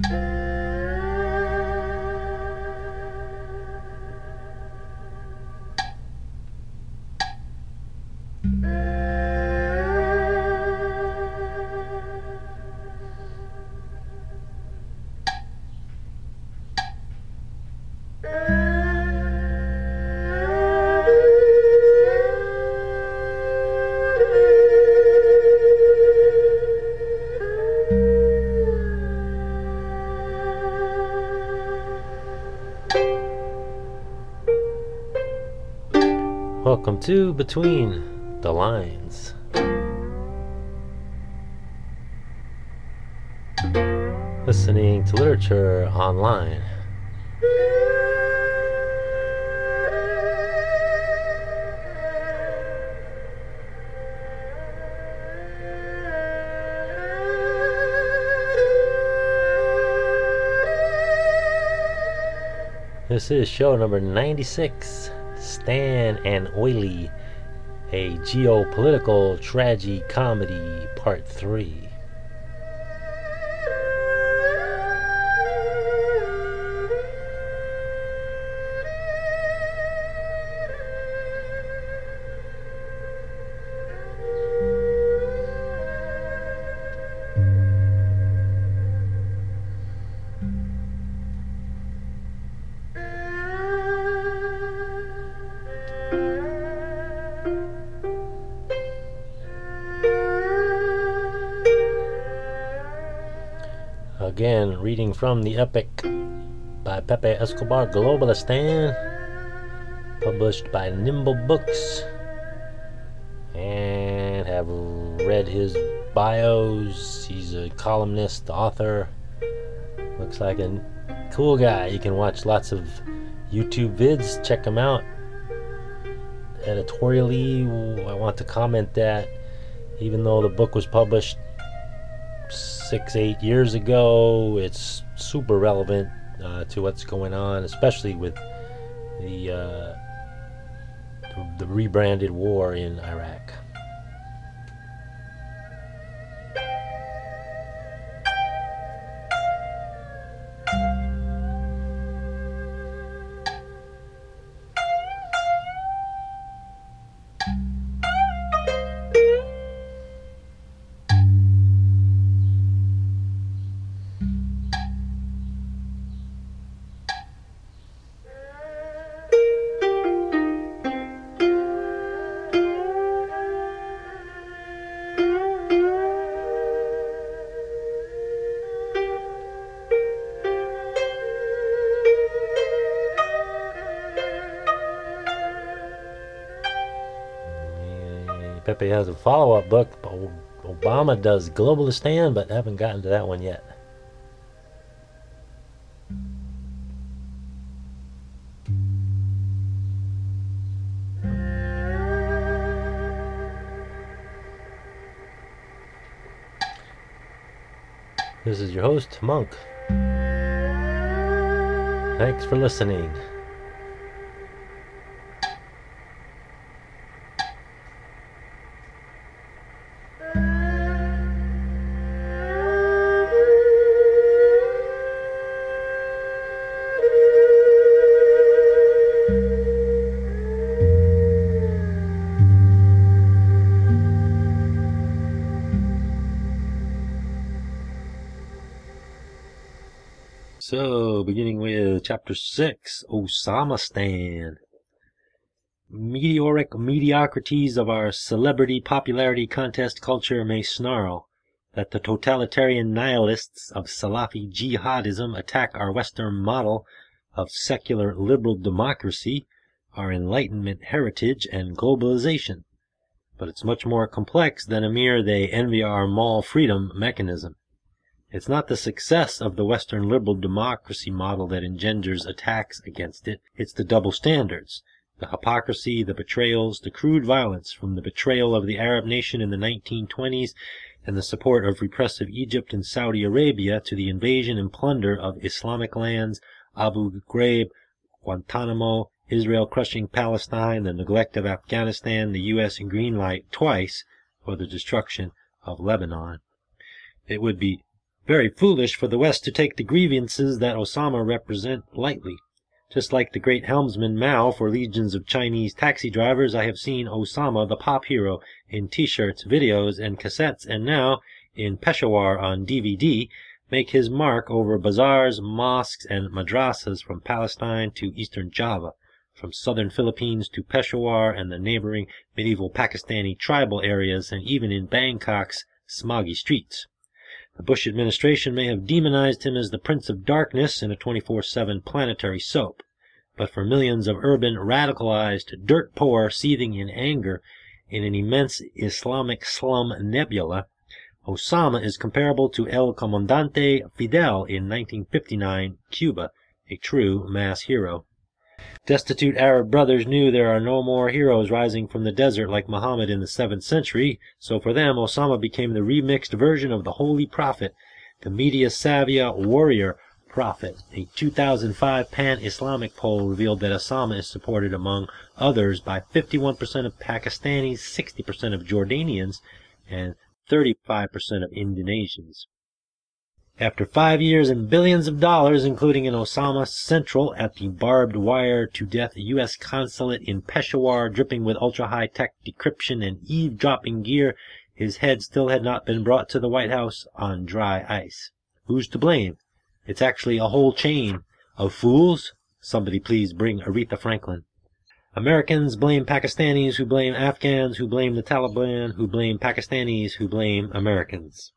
Welcome to Between the Lines. Listening to literature online. This is show number 96. Stan and Oily, a geopolitical tragicomedy, part 3. Again, reading from the epic by Pepe Escobar, Globalistan, published by Nimble Books, and have read his bios. He's a columnist, author, looks like a cool guy. You can watch lots of YouTube vids, check him out. Editorially, I want to comment that even though the book was published 6-8 years ago, it's super relevant to what's going on, especially with the rebranded war in Iraq. Pepe has a follow-up book. Obama does Globalistan, but haven't gotten to that one yet. This is your host, Monk. Thanks for listening. So, beginning with Chapter 6, Osama-stan. Meteoric mediocrities of our celebrity popularity contest culture may snarl that the totalitarian nihilists of Salafi jihadism attack our Western model of secular liberal democracy, our Enlightenment heritage, and globalization. But it's much more complex than a mere "they envy our mall freedom" mechanism. It's not the success of the Western liberal democracy model that engenders attacks against it. It's the double standards, the hypocrisy, the betrayals, the crude violence, from the betrayal of the Arab nation in the 1920s and the support of repressive Egypt and Saudi Arabia to the invasion and plunder of Islamic lands, Abu Ghraib, Guantanamo, Israel crushing Palestine, the neglect of Afghanistan, the U.S. green light twice for the destruction of Lebanon. It would be very foolish for the West to take the grievances that Osama represent lightly. Just like the great helmsman Mao for legions of Chinese taxi drivers, I have seen Osama, the pop hero, in t-shirts, videos, and cassettes, and now in Peshawar on DVD, make his mark over bazaars, mosques, and madrasas from Palestine to eastern Java, from southern Philippines to Peshawar and the neighboring medieval Pakistani tribal areas, and even in Bangkok's smoggy streets. The Bush administration may have demonized him as the Prince of Darkness in a 24/7 planetary soap, but for millions of urban, radicalized, dirt-poor, seething in anger in an immense Islamic slum nebula, Osama is comparable to El Comandante Fidel in 1959 Cuba, a true mass hero. Destitute Arab brothers knew there are no more heroes rising from the desert like Muhammad in the 7th century, so for them Osama became the remixed version of the Holy Prophet, the media-savvy warrior prophet. A 2005 Pan-Islamic poll revealed that Osama is supported among others by 51% of Pakistanis, 60% of Jordanians, and 35% of Indonesians. After 5 years and billions of dollars, including an Osama Central at the barbed wire to death U.S. consulate in Peshawar, dripping with ultra-high-tech decryption and eavesdropping gear, his head still had not been brought to the White House on dry ice. Who's to blame? It's actually a whole chain of fools. Somebody please bring Aretha Franklin. Americans blame Pakistanis, who blame Afghans, who blame the Taliban, who blame Pakistanis, who blame Americans.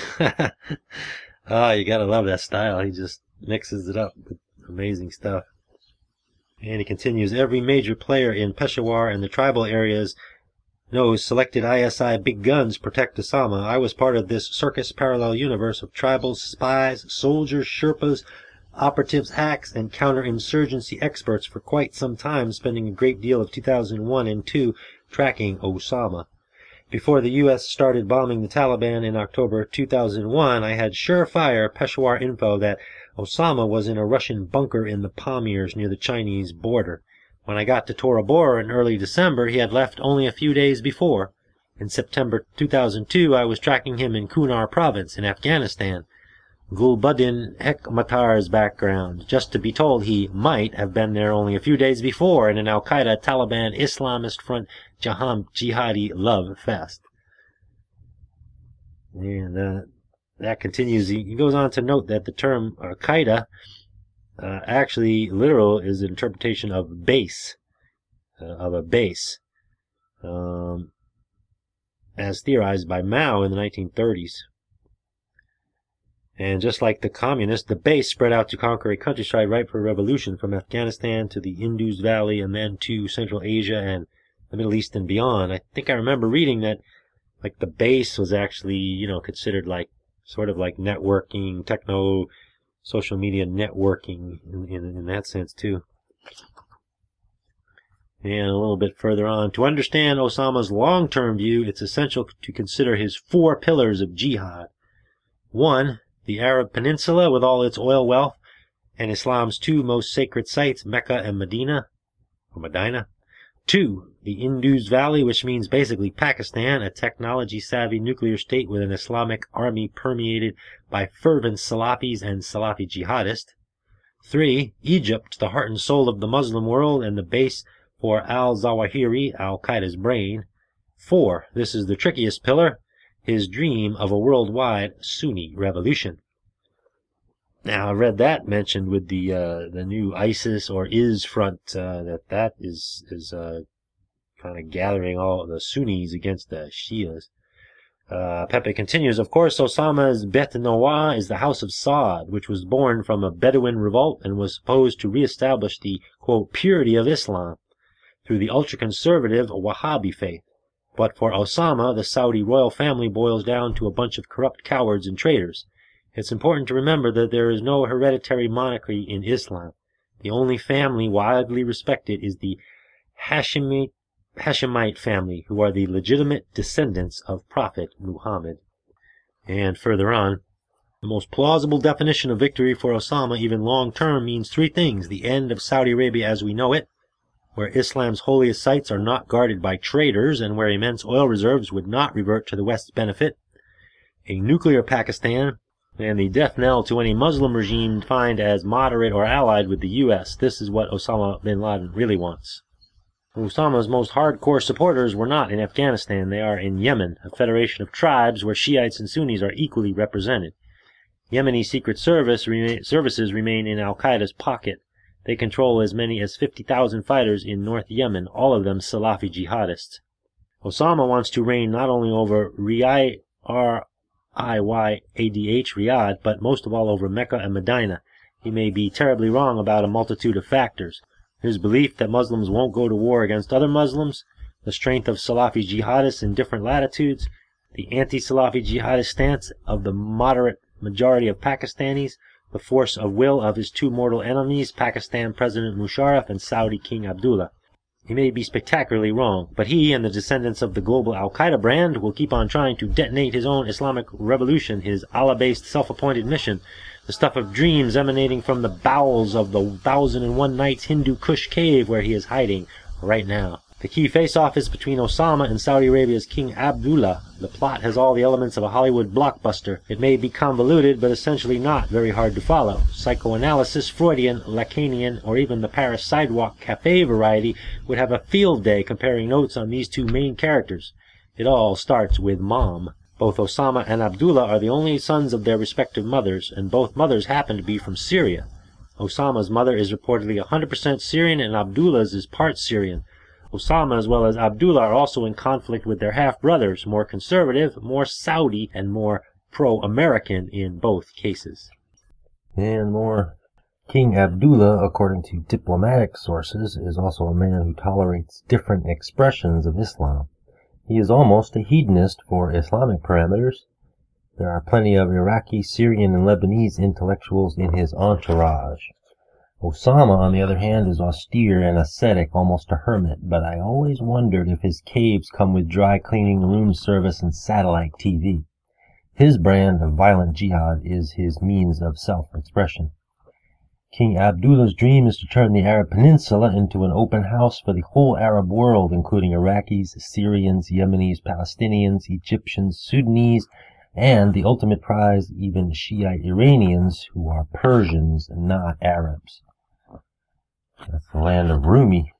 Oh, you gotta love that style. He just mixes it up with amazing stuff. And he continues, every major player in Peshawar and the tribal areas knows selected ISI big guns protect Osama. I was part of this circus parallel universe of tribals, spies, soldiers, Sherpas, operatives, hacks, and counterinsurgency experts for quite some time, spending a great deal of 2001 and 2 tracking Osama. Before the U.S. started bombing the Taliban in October 2001, I had surefire Peshawar info that Osama was in a Russian bunker in the Pamirs near the Chinese border. When I got to Tora Bora in early December, he had left only a few days before. In September 2002, I was tracking him in Kunar province in Afghanistan. Gulbuddin Hekmatar's background, just to be told he might have been there only a few days before in an Al-Qaeda Taliban Islamist front jihadi love fest. And that continues. He goes on to note that the term Al-Qaeda actually literal is an interpretation of base, of a base, as theorized by Mao in the 1930s. And just like the communists, the base spread out to conquer a countryside ripe for revolution from Afghanistan to the Indus Valley and then to Central Asia and the Middle East and beyond. I think I remember reading that, like, the base was actually, considered like, sort of like networking, social media networking in that sense too. And a little bit further on, to understand Osama's long-term view, it's essential to consider his 4 pillars of jihad. 1. The Arab Peninsula with all its oil wealth, and Islam's 2 most sacred sites, Mecca and Medina. 2. The Indus Valley, which means basically Pakistan, a technology-savvy nuclear state with an Islamic army permeated by fervent Salafis and Salafi jihadists. 3. Egypt, the heart and soul of the Muslim world and the base for al-Zawahiri, Al-Qaeda's brain. 4. This is the trickiest pillar, his dream of a worldwide Sunni revolution. Now, I read that mentioned with the new ISIS or IS front, that is kind of gathering all the Sunnis against the Shias. Pepe continues, of course, Osama's Bet Noah is the House of Saud, which was born from a Bedouin revolt and was supposed to reestablish the, quote, purity of Islam through the ultra-conservative Wahhabi faith. But for Osama, the Saudi royal family boils down to a bunch of corrupt cowards and traitors. It's important to remember that there is no hereditary monarchy in Islam. The only family widely respected is the Hashemite family, who are the legitimate descendants of Prophet Muhammad. And further on, the most plausible definition of victory for Osama, even long-term, means 3 things. The end of Saudi Arabia as we know it, where Islam's holiest sites are not guarded by traitors and where immense oil reserves would not revert to the West's benefit. A nuclear Pakistan, and the death knell to any Muslim regime defined as moderate or allied with the U.S. This is what Osama bin Laden really wants. Osama's most hardcore supporters were not in Afghanistan. They are in Yemen, a federation of tribes where Shiites and Sunnis are equally represented. Yemeni secret services remain in al-Qaeda's pocket. They control as many as 50,000 fighters in North Yemen, all of them Salafi jihadists. Osama wants to reign not only over Riyadh, Riyadh, but most of all over Mecca and Medina. He may be terribly wrong about a multitude of factors. His belief that Muslims won't go to war against other Muslims, the strength of Salafi jihadists in different latitudes, the anti-Salafi jihadist stance of the moderate majority of Pakistanis, the force of will of his two mortal enemies, Pakistan President Musharraf and Saudi King Abdullah. He may be spectacularly wrong, but he and the descendants of the global al-Qaeda brand will keep on trying to detonate his own Islamic revolution, his Allah-based self-appointed mission, the stuff of dreams emanating from the bowels of the 1001 Nights Hindu Kush cave where he is hiding right now. The key face-off is between Osama and Saudi Arabia's King Abdullah. The plot has all the elements of a Hollywood blockbuster. It may be convoluted, but essentially not very hard to follow. Psychoanalysis, Freudian, Lacanian, or even the Paris sidewalk cafe variety would have a field day comparing notes on these two main characters. It all starts with Mom. Both Osama and Abdullah are the only sons of their respective mothers, and both mothers happen to be from Syria. Osama's mother is reportedly 100% Syrian, and Abdullah's is part Syrian. Osama as well as Abdullah are also in conflict with their half-brothers, more conservative, more Saudi, and more pro-American in both cases. And more. King Abdullah, according to diplomatic sources, is also a man who tolerates different expressions of Islam. He is almost a hedonist for Islamic parameters. There are plenty of Iraqi, Syrian, and Lebanese intellectuals in his entourage. Osama, on the other hand, is austere and ascetic, almost a hermit, but I always wondered if his caves come with dry cleaning, room service, and satellite TV. His brand of violent jihad is his means of self-expression. King Abdullah's dream is to turn the Arab Peninsula into an open house for the whole Arab world, including Iraqis, Syrians, Yemenis, Palestinians, Egyptians, Sudanese, and the ultimate prize, even Shiite Iranians, who are Persians and not Arabs. That's the land of Rumi.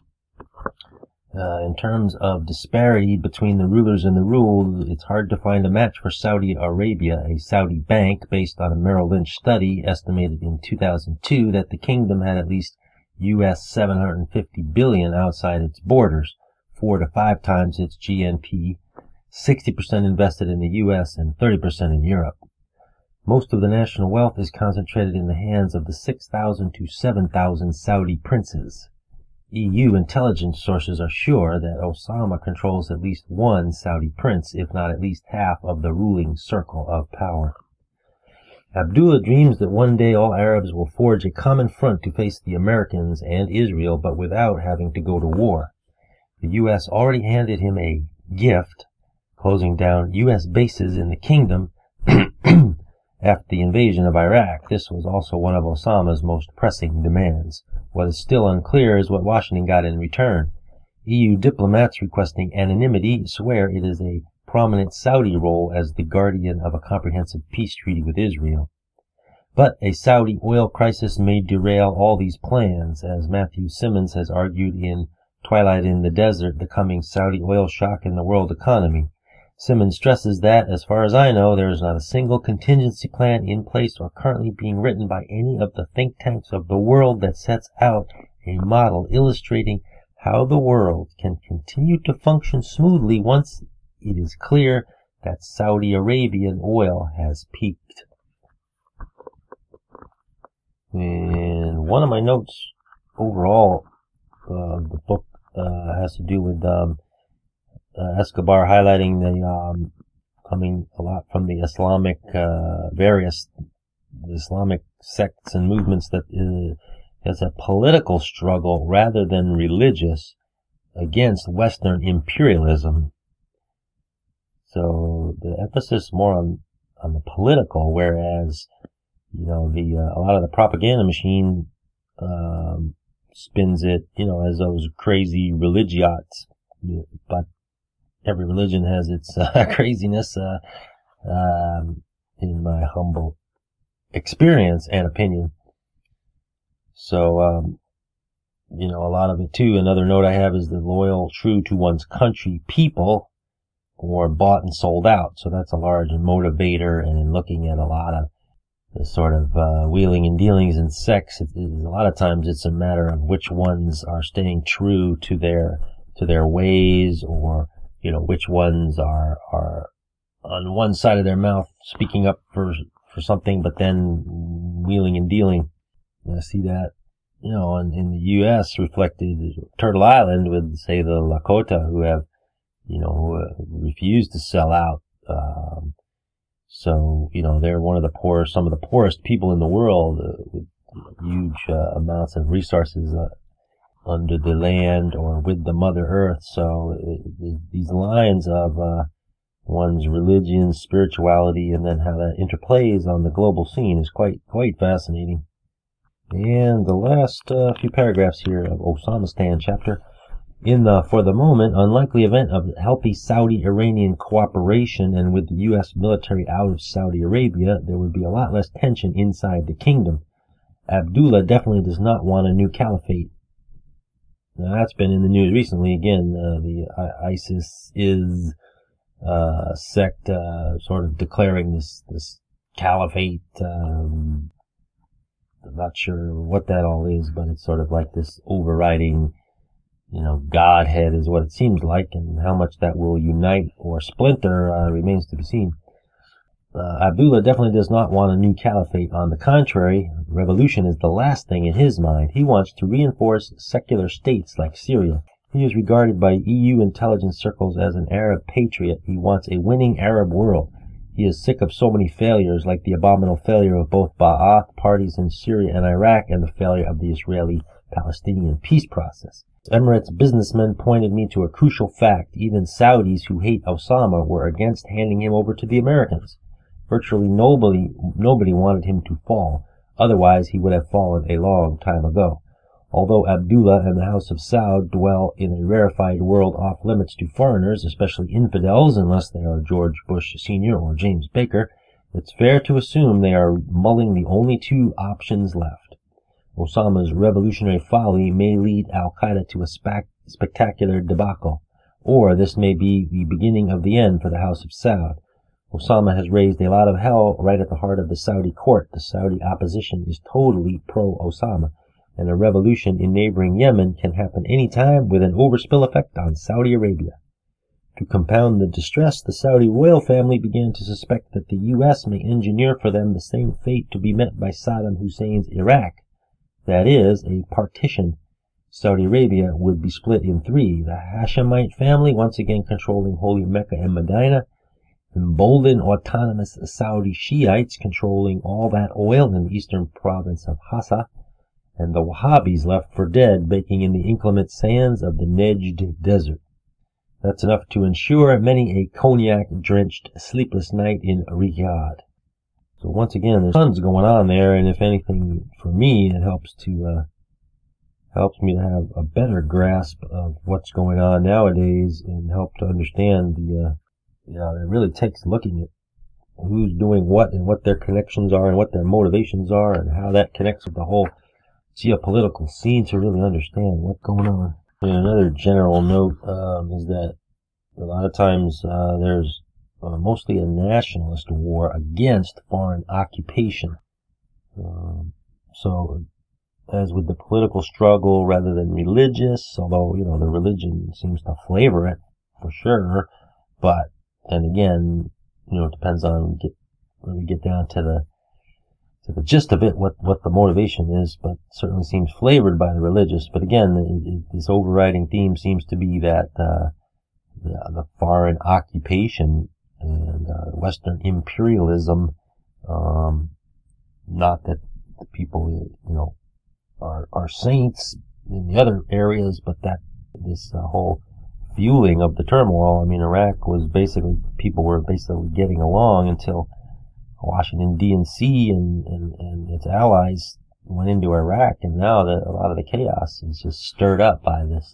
In terms of disparity between the rulers and the ruled, it's hard to find a match for Saudi Arabia. A Saudi bank, based on a Merrill Lynch study, estimated in 2002 that the kingdom had at least US $750 billion outside its borders, 4 to 5 times its GNP, 60% invested in the US and 30% in Europe. Most of the national wealth is concentrated in the hands of the 6,000 to 7,000 Saudi princes. EU intelligence sources are sure that Osama controls at least one Saudi prince, if not at least half of the ruling circle of power. Abdullah dreams that one day all Arabs will forge a common front to face the Americans and Israel, but without having to go to war. The U.S. already handed him a gift, closing down U.S. bases in the kingdom after the invasion of Iraq. This was also one of Osama's most pressing demands. What is still unclear is what Washington got in return. EU diplomats requesting anonymity swear it is a prominent Saudi role as the guardian of a comprehensive peace treaty with Israel. But a Saudi oil crisis may derail all these plans, as Matthew Simmons has argued in Twilight in the Desert, the coming Saudi oil shock in the world economy. Simmons stresses that, as far as I know, there is not a single contingency plan in place or currently being written by any of the think tanks of the world that sets out a model illustrating how the world can continue to function smoothly once it is clear that Saudi Arabian oil has peaked. And one of my notes overall, the book has to do with Escobar highlighting the coming a lot from the Islamic various Islamic sects and movements that is a political struggle rather than religious against Western imperialism. So the emphasis more on the political, whereas a lot of the propaganda machine spins it as those crazy religiots, but every religion has its craziness. in my humble experience and opinion. So, a lot of it too. Another note I have is the loyal, true to one's country people or bought and sold out. So that's a large motivator. And in looking at a lot of the sort of wheeling and dealings in sex, a lot of times it's a matter of which ones are staying true to their ways, or which ones are on one side of their mouth speaking up for something, but then wheeling and dealing. And I see that in the U.S. reflected Turtle Island with, say, the Lakota who have refused to sell out. So they're one of some of the poorest people in the world, with huge amounts of resources under the land or with the Mother Earth. So these lines of one's religion, spirituality, and then how that interplays on the global scene is quite fascinating. And the last few paragraphs here of Osamistan chapter. In the, for the moment, unlikely event of healthy Saudi-Iranian cooperation and with the U.S. military out of Saudi Arabia, there would be a lot less tension inside the kingdom. Abdullah definitely does not want a new caliphate. Now, that's been in the news recently. Again, the ISIS is sect sort of declaring this caliphate. I'm not sure what that all is, but it's sort of like this overriding Godhead is what it seems like, and how much that will unite or splinter remains to be seen. Abdullah definitely does not want a new caliphate. On the contrary, revolution is the last thing in his mind. He wants to reinforce secular states like Syria. He is regarded by EU intelligence circles as an Arab patriot. He wants a winning Arab world. He is sick of so many failures, like the abominable failure of both Ba'ath parties in Syria and Iraq, and the failure of the Israeli-Palestinian peace process. Emirates businessmen pointed me to a crucial fact. Even Saudis who hate Osama were against handing him over to the Americans. Virtually nobody wanted him to fall. Otherwise, he would have fallen a long time ago. Although Abdullah and the House of Saud dwell in a rarefied world off limits to foreigners, especially infidels, unless they are George Bush Sr. or James Baker, it's fair to assume they are mulling the only two options left. Osama's revolutionary folly may lead al-Qaeda to a spectacular debacle, or this may be the beginning of the end for the House of Saud. Osama has raised a lot of hell right at the heart of the Saudi court. The Saudi opposition is totally pro-Osama, and a revolution in neighboring Yemen can happen any time with an overspill effect on Saudi Arabia. To compound the distress, the Saudi royal family began to suspect that the U.S. may engineer for them the same fate to be met by Saddam Hussein's Iraq. That is, a partition. Saudi Arabia would be split in three, the Hashemite family once again controlling holy Mecca and Medina, emboldened autonomous Saudi Shiites controlling all that oil in the eastern province of Hassa, and the Wahhabis left for dead baking in the inclement sands of the Nejd desert. That's enough to ensure many a cognac-drenched, sleepless night in Riyadh. So once again, there's tons going on there, and if anything, for me, it helps me to have a better grasp of what's going on nowadays, and help to understand it really takes looking at who's doing what and what their connections are and what their motivations are and how that connects with the whole geopolitical scene to really understand what's going on. And another general note is that a lot of times there's mostly a nationalist war against foreign occupation. So, as with the political struggle rather than religious, although, the religion seems to flavor it for sure, but, and again, it depends on, when we get down to the gist of it, what the motivation is, but certainly seems flavored by the religious. But again, this overriding theme seems to be that the foreign occupation and Western imperialism, not that the people, are saints in the other areas, but that this whole fueling of the turmoil. I mean, Iraq was people were basically getting along until Washington, D.C. and its allies went into Iraq, and now a lot of the chaos is just stirred up by this,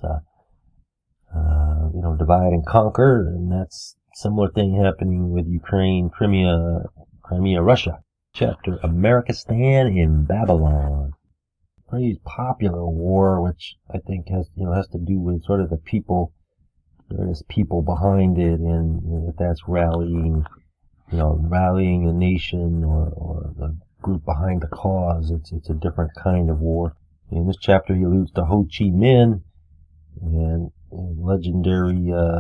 divide and conquer, and that's similar thing happening with Ukraine, Crimea, Crimea, Russia. Chapter Americanistan in Babylon. Pretty popular war, which I think has to do with sort of the people, various people behind it, and if that's rallying a nation or the group behind the cause. It's a different kind of war. In this chapter, he alludes to Ho Chi Minh and legendary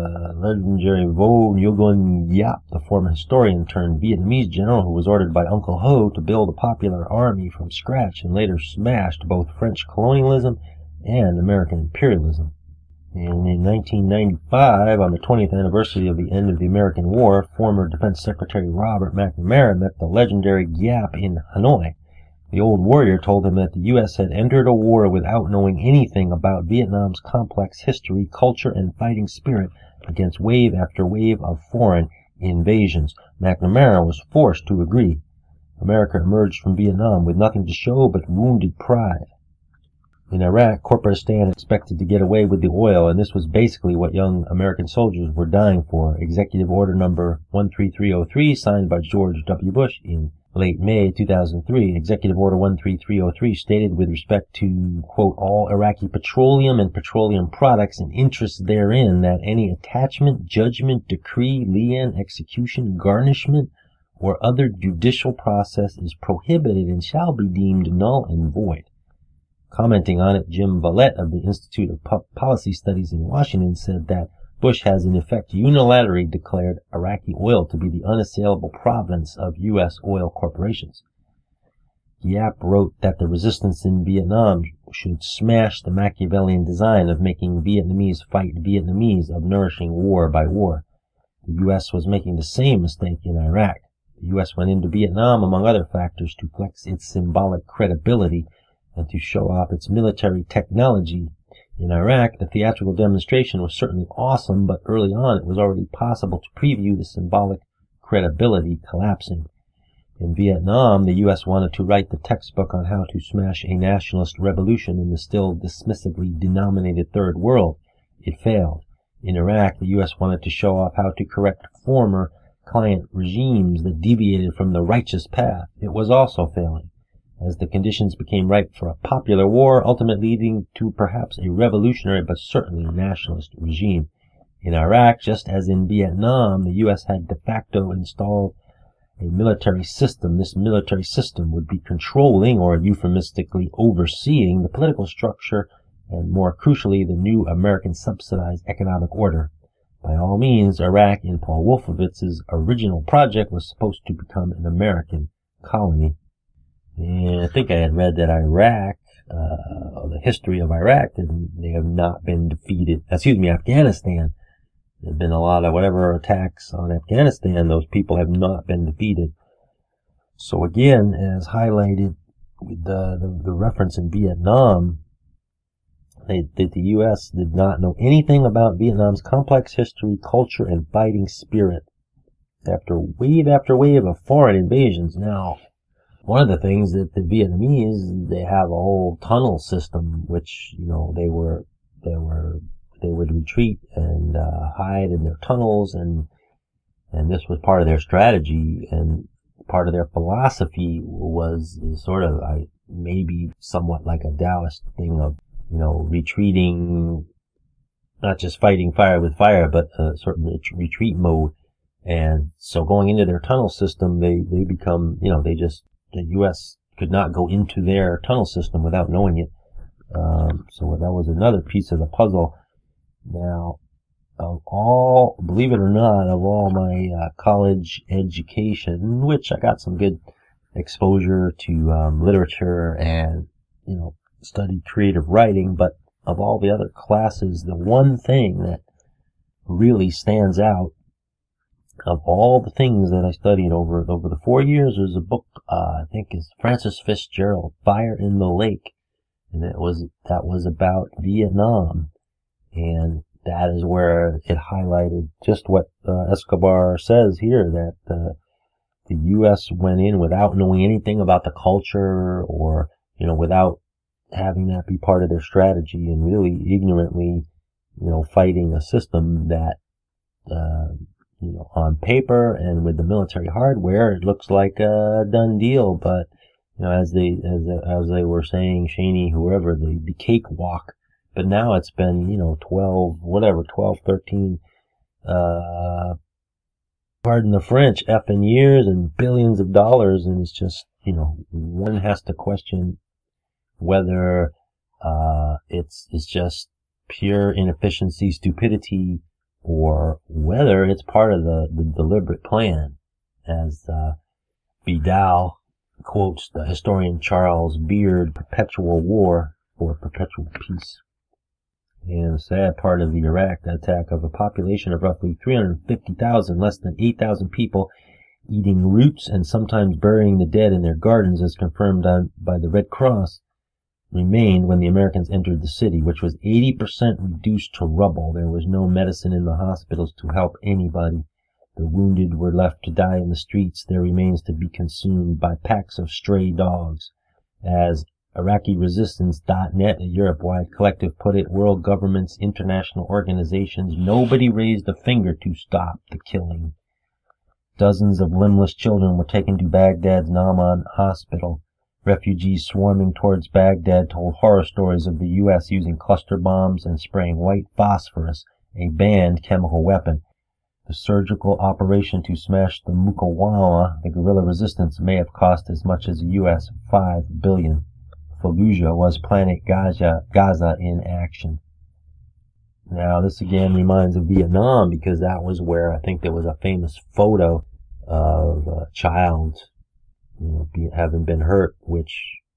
Vo Nguyen Giap, the former historian turned Vietnamese general who was ordered by Uncle Ho to build a popular army from scratch and later smashed both French colonialism and American imperialism. And in 1995, on the 20th anniversary of the end of the American War, former Defense Secretary Robert McNamara met the legendary Giap in Hanoi. The old warrior told him that the U.S. had entered a war without knowing anything about Vietnam's complex history, culture, and fighting spirit against wave after wave of foreign invasions. McNamara was forced to agree. America emerged from Vietnam with nothing to show but wounded pride. In Iraq, Corporatistan expected to get away with the oil, and this was basically what young American soldiers were dying for. Executive Order Number 13303, signed by George W. Bush in late May 2003, Executive Order 13303 stated with respect to, quote, all Iraqi petroleum and petroleum products and interests therein that any attachment, judgment, decree, lien, execution, garnishment, or other judicial process is prohibited and shall be deemed null and void. Commenting on it, Jim Valette of the Institute of Policy Studies in Washington said that Bush has in effect unilaterally declared Iraqi oil to be the unassailable province of U.S. oil corporations. Giap wrote that the resistance in Vietnam should smash the Machiavellian design of making Vietnamese fight Vietnamese, of nourishing war by war. The U.S. was making the same mistake in Iraq. The U.S. went into Vietnam, among other factors, to flex its symbolic credibility and to show off its military technology. In Iraq, the theatrical demonstration was certainly awesome, but early on it was already possible to preview the symbolic credibility collapsing. In Vietnam, the U.S. wanted to write the textbook on how to smash a nationalist revolution in the still dismissively denominated Third World. It failed. In Iraq, the U.S. wanted to show off how to correct former client regimes that deviated from the righteous path. It was also failing, as the conditions became ripe for a popular war, ultimately leading to perhaps a revolutionary but certainly nationalist regime. In Iraq, just as in Vietnam, the U.S. had de facto installed a military system. This military system would be controlling, or euphemistically overseeing, the political structure and, more crucially, the new American subsidized economic order. By all means, Iraq, in Paul Wolfowitz's original project, was supposed to become an American colony. And I think I had read that Iraq, the history of Iraq, they have not been defeated. Afghanistan. There have been a lot of whatever attacks on Afghanistan. Those people have not been defeated. So again, as highlighted with the reference in Vietnam, the U.S. did not know anything about Vietnam's complex history, culture, and fighting spirit. After wave of foreign invasions. Now, one of the things that the Vietnamese, they have a whole tunnel system, which, they would retreat and hide in their tunnels, and this was part of their strategy, and part of their philosophy was sort of maybe somewhat like a Taoist thing of, retreating, not just fighting fire with fire, but a certain retreat mode. And so going into their tunnel system, they become, the U.S. could not go into their tunnel system without knowing it. So that was another piece of the puzzle. Now, believe it or not, of all my college education, which I got some good exposure to literature and, studied creative writing, but of all the other classes, the one thing that really stands out of all the things that I studied over the 4 years was a book, I think is Francis Fitzgerald, Fire in the Lake. And that was about Vietnam. And that is where it highlighted just what Escobar says here, that the U.S. went in without knowing anything about the culture, or, without having that be part of their strategy, and really ignorantly, fighting a system that, on paper and with the military hardware, it looks like a done deal. But as they were saying, Cheney, whoever, the cakewalk. But now it's been 12, 13. Pardon the French, effing years and billions of dollars, and it's just one has to question whether it's just pure inefficiency, stupidity, or whether it's part of the deliberate plan, as Vidal quotes the historian Charles Beard, Perpetual War for Perpetual Peace. And the sad part of the Iraq attack, of a population of roughly 350,000, less than 8,000 people eating roots and sometimes burying the dead in their gardens, as confirmed by the Red Cross, remained when the Americans entered the city, which was 80% reduced to rubble. There was no medicine in the hospitals to help anybody. The wounded were left to die in the streets, their remains to be consumed by packs of stray dogs. As IraqiResistance.net, a Europe-wide collective, put it, world governments, international organizations, nobody raised a finger to stop the killing. Dozens of limbless children were taken to Baghdad's Nauman hospital. Refugees swarming towards Baghdad told horror stories of the U.S. using cluster bombs and spraying white phosphorus, a banned chemical weapon. The surgical operation to smash the Mukawama, the guerrilla resistance, may have cost as much as U.S. $5 billion. Fallujah was Planet Gaza in action. Now, this again reminds of Vietnam, because that was where I think there was a famous photo of a child having been hurt, which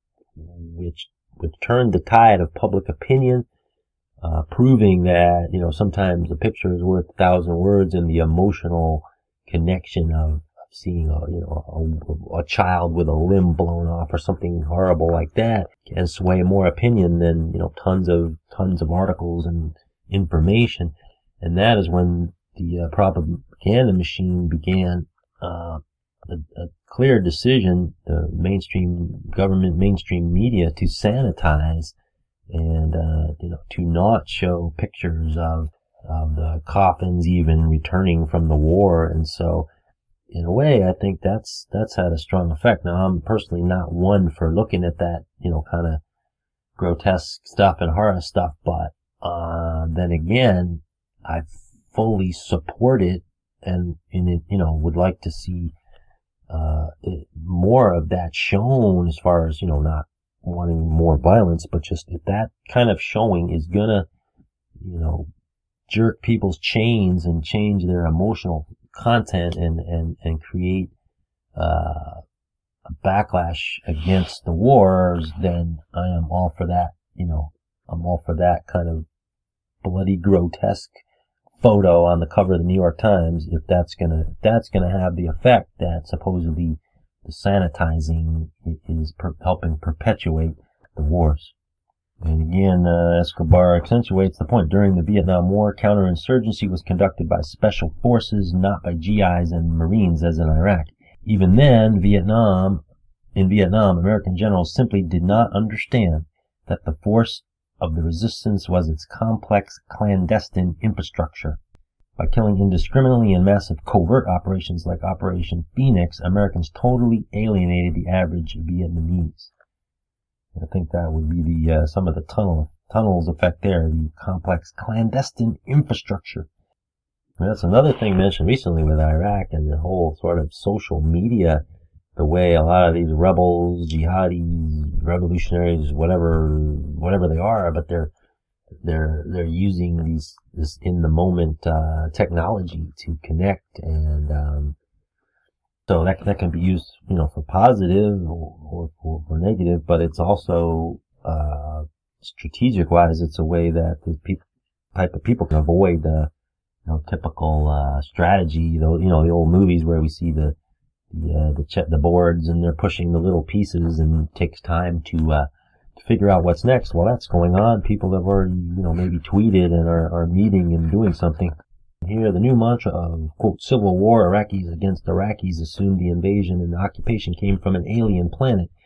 turned the tide of public opinion, proving that sometimes a picture is worth 1,000 words, and the emotional connection of seeing a child with a limb blown off or something horrible like that can sway more opinion than tons of articles and information. And that is when the propaganda machine began a clear decision, the mainstream government, mainstream media, to sanitize and to not show pictures of the coffins even returning from the war. And so in a way, I think that's had a strong effect. Now, I'm personally not one for looking at that kind of grotesque stuff and horror stuff, but then again, I fully support it, and would like to see more of that shown, as far as not wanting more violence, but just if that kind of showing is gonna jerk people's chains and change their emotional content and create a backlash against the wars, then I am all for that. I'm all for that kind of bloody, grotesque photo on the cover of the New York Times, if that's gonna have the effect that supposedly the sanitizing is helping perpetuate the wars. And again, Escobar accentuates the point. During the Vietnam War, counterinsurgency was conducted by special forces, not by GIs and Marines as in Iraq. Even then, in Vietnam, American generals simply did not understand that the force of the resistance was its complex, clandestine infrastructure. By killing indiscriminately in massive covert operations like Operation Phoenix, Americans totally alienated the average Vietnamese. I think that would be some of the tunnels effect there, the complex, clandestine infrastructure. That's another thing mentioned recently with Iraq and the whole sort of social media, the way a lot of these rebels, jihadis, revolutionaries, whatever they are, but they're using this in the moment technology to connect, and so that can be used for positive or for negative, but it's also strategic wise, it's a way that the type of people can avoid the typical strategy, the old movies where we see the boards and they're pushing the little pieces, and it takes time to figure out what's next. Well, that's going on. People have already, maybe tweeted and are meeting and doing something. Here, the new mantra of, quote, civil war, Iraqis against Iraqis, assumed the invasion and the occupation came from an alien planet.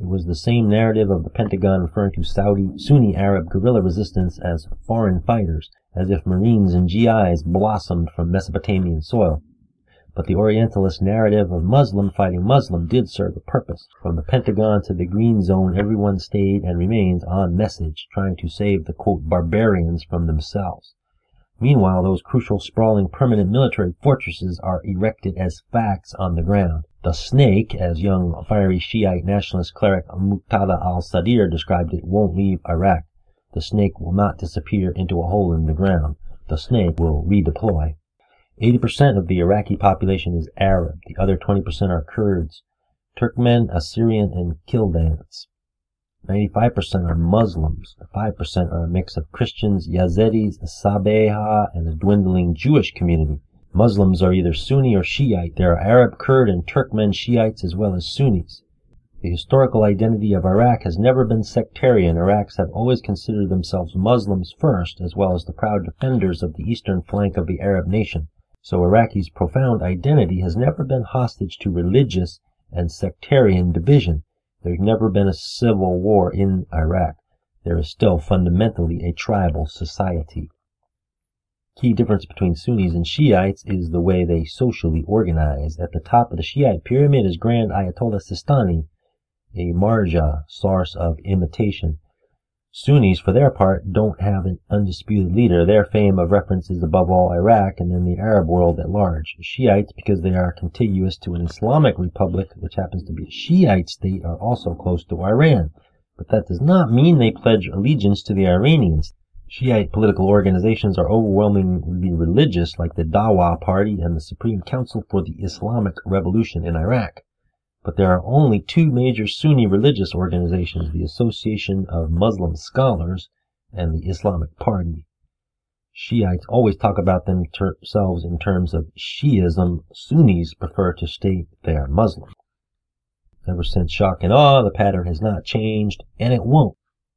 It was the same narrative of the Pentagon referring to Sunni Arab guerrilla resistance as foreign fighters, as if Marines and GIs blossomed from Mesopotamian soil. But the Orientalist narrative of Muslim fighting Muslim did serve a purpose. From the Pentagon to the Green Zone, everyone stayed and remains on message, trying to save the, quote, barbarians from themselves. Meanwhile, those crucial, sprawling, permanent military fortresses are erected as facts on the ground. The snake, as young, fiery Shiite nationalist cleric Muqtada al-Sadr described it, won't leave Iraq. The snake will not disappear into a hole in the ground. The snake will redeploy. 80% of the Iraqi population is Arab. The other 20% are Kurds, Turkmen, Assyrian, and Kildans. 95% are Muslims. 5% are a mix of Christians, Yazidis, Sabeha, and a dwindling Jewish community. Muslims are either Sunni or Shiite. There are Arab, Kurd, and Turkmen Shiites as well as Sunnis. The historical identity of Iraq has never been sectarian. Iraqis have always considered themselves Muslims first, as well as the proud defenders of the eastern flank of the Arab nation. So Iraqi's profound identity has never been hostage to religious and sectarian division. There's never been a civil war in Iraq. There is still fundamentally a tribal society. Key difference between Sunnis and Shiites is the way they socially organize. At the top of the Shiite pyramid is Grand Ayatollah Sistani, a marja, source of imitation. Sunnis, for their part, don't have an undisputed leader. Their fame of reference is above all Iraq and then the Arab world at large. Shiites, because they are contiguous to an Islamic republic, which happens to be a Shiite state, are also close to Iran. But that does not mean they pledge allegiance to the Iranians. Shiite political organizations are overwhelmingly religious, like the Dawa Party and the Supreme Council for the Islamic Revolution in Iraq. But there are only two major Sunni religious organizations, the Association of Muslim Scholars and the Islamic Party. Shiites always talk about themselves in terms of Shiism. Sunnis prefer to state they are Muslim. Ever since shock and awe, the pattern has not changed, and it won't.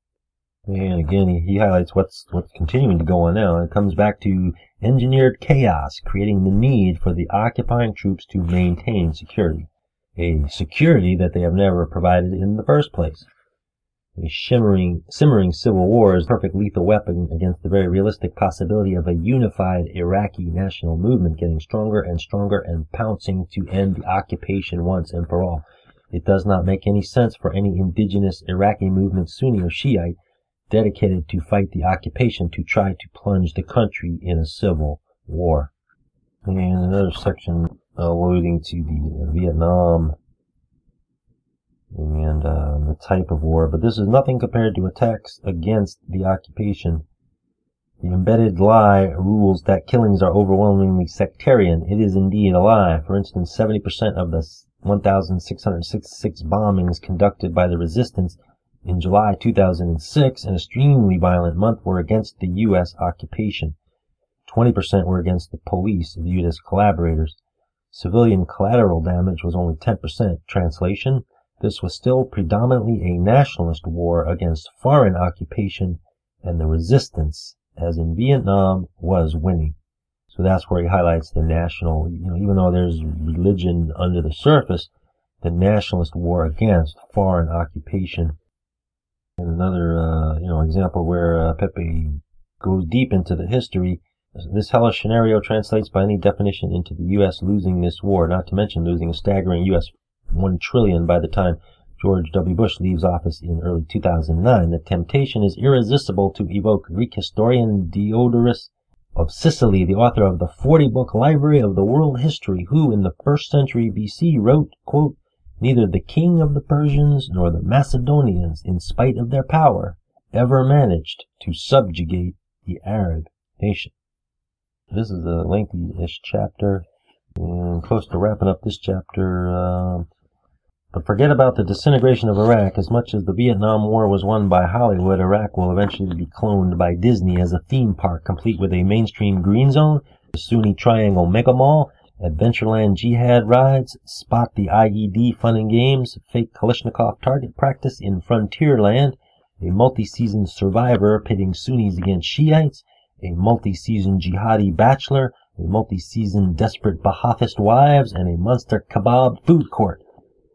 And again, he highlights what's continuing to go on now. It comes back to engineered chaos, creating the need for the occupying troops to maintain security. A security that they have never provided in the first place. A simmering civil war is a perfect lethal weapon against the very realistic possibility of a unified Iraqi national movement getting stronger and stronger and pouncing to end the occupation once and for all. It does not make any sense for any indigenous Iraqi movement, Sunni or Shiite, dedicated to fight the occupation to try to plunge the country in a civil war. And another section alluding to the Vietnam and the type of war, but this is nothing compared to attacks against the occupation. The embedded lie rules that killings are overwhelmingly sectarian. It is indeed a lie. For instance, 70% of the 1,666 bombings conducted by the resistance in July 2006, an extremely violent month, were against the U.S. occupation. 20% were against the police, viewed as collaborators. Civilian collateral damage was only 10%. Translation: this was still predominantly a nationalist war against foreign occupation, and the resistance, as in Vietnam, was winning. So that's where he highlights the national, even though there's religion under the surface, the nationalist war against foreign occupation. And another, example where Pepe goes deep into the history. This hellish scenario translates by any definition into the U.S. losing this war, not to mention losing a staggering U.S. $1 trillion by the time George W. Bush leaves office in early 2009. The temptation is irresistible to evoke Greek historian Diodorus of Sicily, the author of the 40-book Library of the World History, who in the 1st century BC wrote, quote, "Neither the king of the Persians nor the Macedonians, in spite of their power, ever managed to subjugate the Arab nation." This is a lengthy-ish chapter, and close to wrapping up this chapter. But forget about the disintegration of Iraq. As much as the Vietnam War was won by Hollywood, Iraq will eventually be cloned by Disney as a theme park, complete with a mainstream green zone, the Sunni Triangle Mega Mall, Adventureland jihad rides, Spot the IED fun and games, fake Kalashnikov target practice in Frontierland, a multi-season Survivor pitting Sunnis against Shiites, a multi-season jihadi bachelor, a multi-season desperate Ba'athist wives, and a monster kebab food court.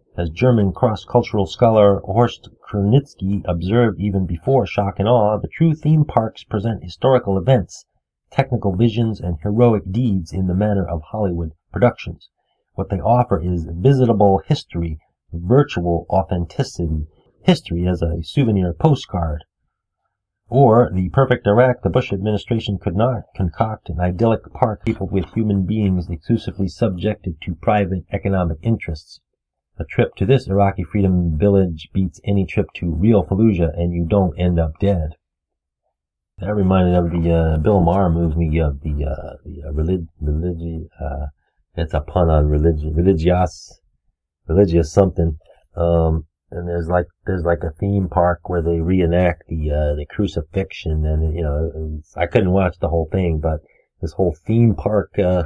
As German cross-cultural scholar Horst Kurnitsky observed even before Shock and Awe, the true theme parks present historical events, technical visions, and heroic deeds in the manner of Hollywood productions. What they offer is visitable history, virtual authenticity, history as a souvenir postcard. Or the perfect Iraq, the Bush administration could not concoct an idyllic park peopled with human beings exclusively subjected to private economic interests. A trip to this Iraqi freedom village beats any trip to real Fallujah, and you don't end up dead. That reminded of the Bill Maher movie of the it's a pun on religious something. And there's like a theme park where they reenact the crucifixion, and I couldn't watch the whole thing, but this whole theme park kind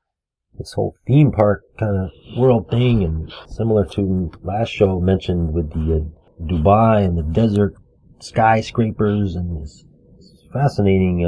of world thing, and similar to last show mentioned with the Dubai and the desert skyscrapers and this fascinating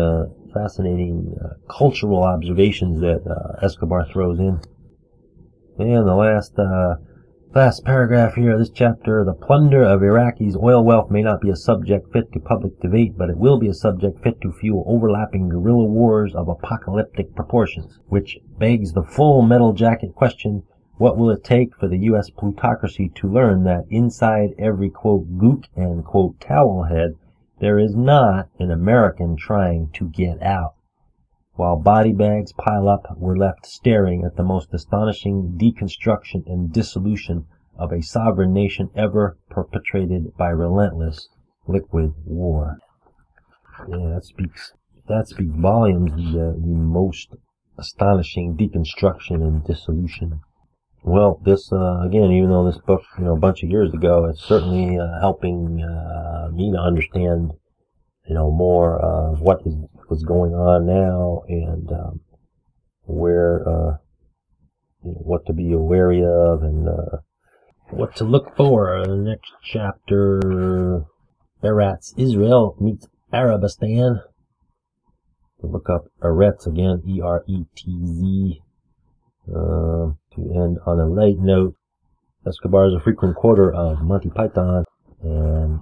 cultural observations that Escobar throws in. And the last paragraph here of this chapter: the plunder of Iraqi's oil wealth may not be a subject fit to public debate, but it will be a subject fit to fuel overlapping guerrilla wars of apocalyptic proportions, which begs the full metal jacket question: what will it take for the U.S. plutocracy to learn that inside every, quote, gook and, quote, towel head, there is not an American trying to get out? While body bags pile up, we're left staring at the most astonishing deconstruction and dissolution of a sovereign nation ever perpetrated by relentless liquid war. Yeah, that speaks volumes. The most astonishing deconstruction and dissolution. Well, this again, even though this book, a bunch of years ago, it's certainly helping me to understand, more of what's going on now, and where, what to be wary of, and what to look for. The next chapter, Eretz Israel meets Arabistan. Look up Eretz again, E-R-E-T-Z. To end on a light note, Escobar is a frequent quoter of Monty Python, and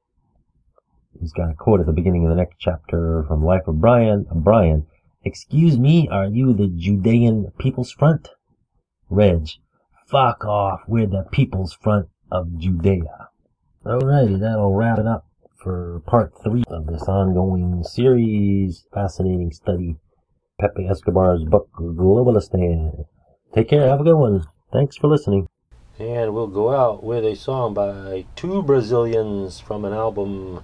he's got a quote at the beginning of the next chapter from Life of Brian. Brian, excuse me, are you the Judean People's Front? Reg, fuck off, we're the People's Front of Judea. Alrighty, that'll wrap it up for part 3 of this ongoing series. Fascinating study, Pepe Escobar's book, Globalistan. Take care, have a good one. Thanks for listening. And we'll go out with a song by two Brazilians from an album,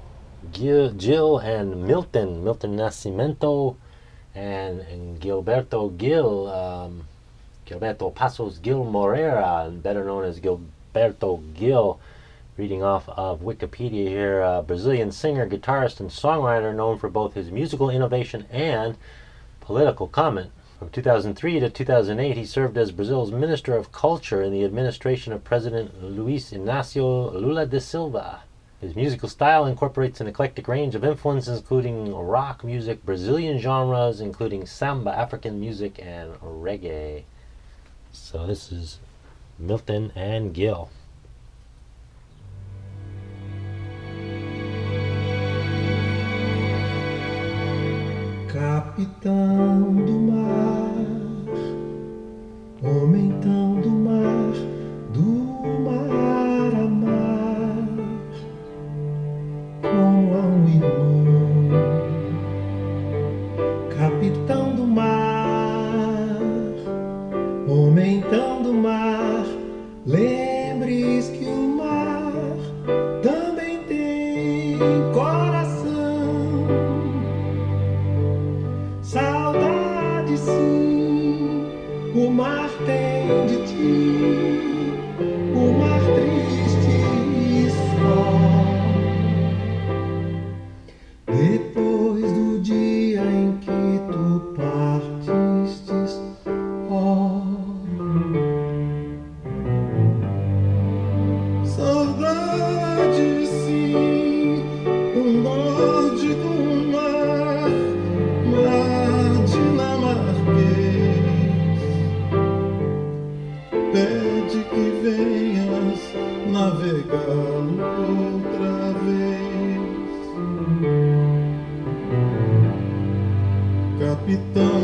Gil and Milton Nascimento and Gilberto Gil, Gilberto Passos Gil Moreira, better known as Gilberto Gil. Reading off of Wikipedia here, Brazilian singer, guitarist, and songwriter known for both his musical innovation and political comment. From 2003 to 2008, he served as Brazil's Minister of Culture in the administration of President Luiz Inácio Lula da Silva. His musical style incorporates an eclectic range of influences, including rock music, Brazilian genres, including samba, African music, and reggae. So this is Milton and Gil. Capitão do mar, homem tão do mar a mar, como a hino. Capitão do mar, homem tão do mar, lembre-se que o mar também tem coração. Saudade capitão.